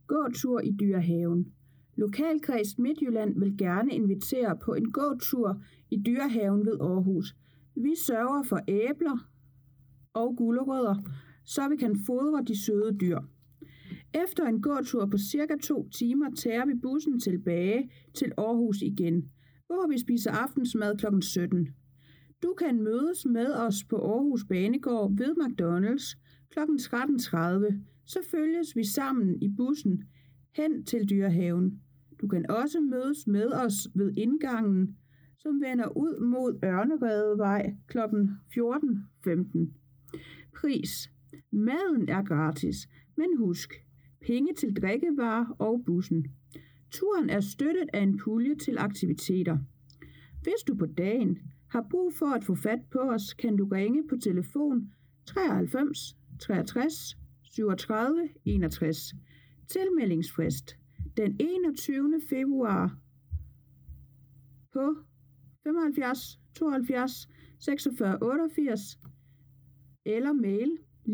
Gåtur i Dyrehaven. Lokalkreds Midtjylland vil gerne invitere på en gåtur i Dyrehaven ved Aarhus. Vi sørger for æbler og gulerødder, så vi kan fodre de søde dyr. Efter en gåtur på cirka 2 timer tager vi bussen tilbage til Aarhus igen, hvor vi spiser aftensmad kl. 17. Du kan mødes med os på Aarhus Banegård ved McDonald's kl. 13.30. Så følges vi sammen i bussen hen til Dyrehaven. Du kan også mødes med os ved indgangen, som vender ud mod Ørneredevej kl. 14.15. Pris. Maden er gratis, men husk, penge til drikkevarer og bussen. Turen er støttet af en pulje til aktiviteter. Hvis du på dagen har brug for at få fat på os, kan du ringe på telefon 93 63 37 61. Tilmeldingsfrist den 21. februar på 75 72 46 88 eller mail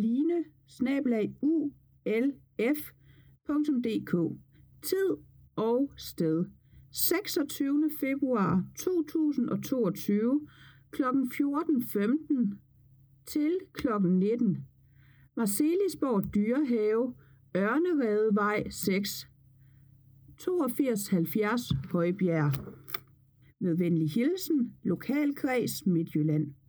line@ulf.dk. Tid og sted 26. februar 2022 kl. 14.15 til kl. 19. Marselisborg Dyrehave, Ørneredevej 6, 8270 Højbjerg. Med venlig hilsen, Lokalkreds Midtjylland.